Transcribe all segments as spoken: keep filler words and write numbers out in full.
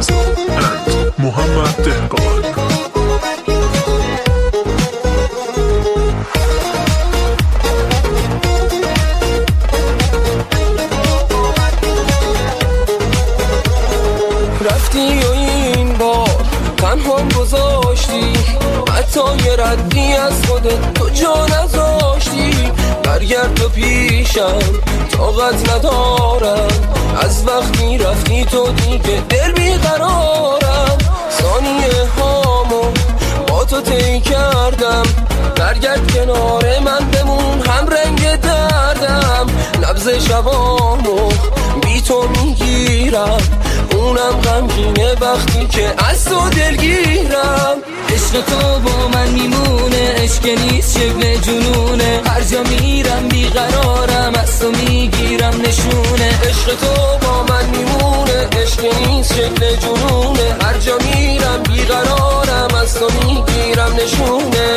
Reza and Muhammad Dehqan. رفتی و این بار تنهام گذاشتی، حتی یه ردی از خودت تو جا نذاشتی. برگرد تو پیشم طاقت ندارم، از وقتی رفتی تو دیگه دل بیقرارم. ثانیه هامو با تو طی کردم، برگرد کنار من بمون هم رنگ دردم. نبض شبامو بی تو میگیرم، اونم غمگینه وقتی که از تو دلگیرم. عشق تو با من میمونه، عشق نیست شکل جنونه. هر جا میرم بیقرارم، از تو میگیرم نشونه. عشق تو با من میمونه، عشق نیست شکل جنونه. هر جا میرم بیقرارم، از تو میگیرم نشونه.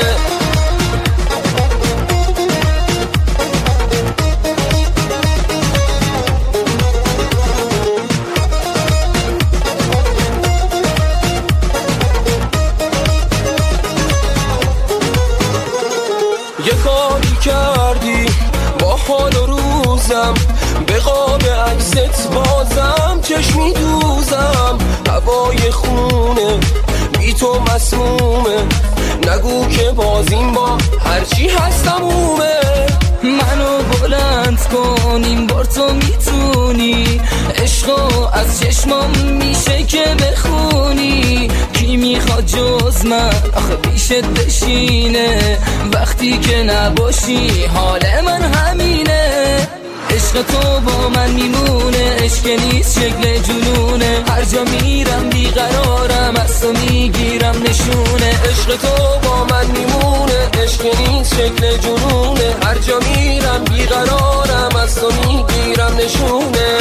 یه کاری کردی با حال و روزم، به قاب عکست بازم چشمی دوزم. هوای خونه بی تو مسمومه، نگو که بازیم با هرچی هستم اومه. منو بلند کن این بار تو میتونی، عشقو از چشمام میشه که بخونی. کی میخواد جز من آخه پیشت بشینه، وقتی که نباشی حال من همینه. عشق تو با من میمونه، عشق نیست شکل جنونه. هر جا میرم بیقرارم، از تو میگیرم نشونه. عشق تو با من میمونه، عشق نیست شکل جنونه. هر جا میرم بیقرارم، از تو میگیرم نشونه.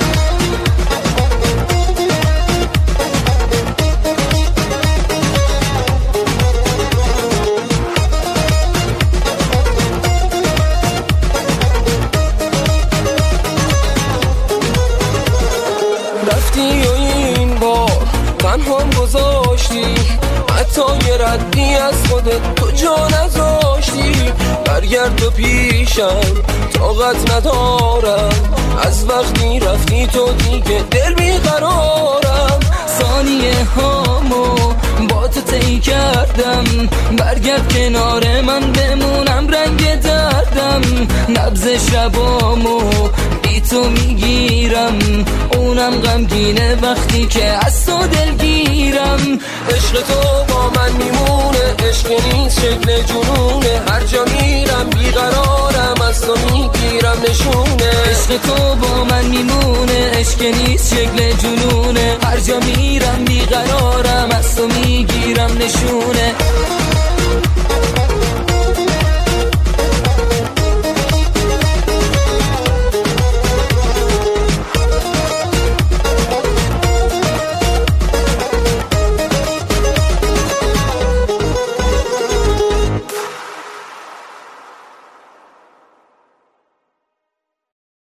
رفتی و این بار تنهام گذاشتی، حتی یه ردی از خودت تو جا نذاشتی. برگرد تو پیشم طاقت ندارم، از وقتی رفتی تو دیگه دل بیقرارم. ثانیه هامو با تو طی کردم، برگرد کنار من بمونم رنگ دردم. نبض شبامو بی تو میگیرم، اونم غمگینه وقتی که از تو دلگیرم. عشق تو با من میمونه، عشق نیست شکل جنونه. هر جا میرم بیقرارم، از تو میگیرم نشونه. عشق تو با من میمونه، عشق نیست شکل جنونه. هر جا میرم بیقرارم، از تو میگیرم نشونه.